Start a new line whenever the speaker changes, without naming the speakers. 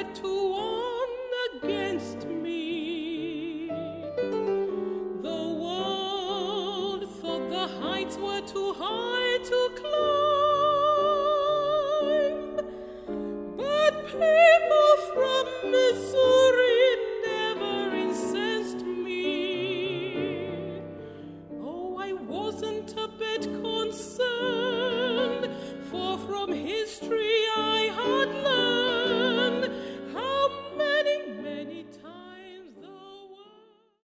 to one against me. The world thought the heights were too high.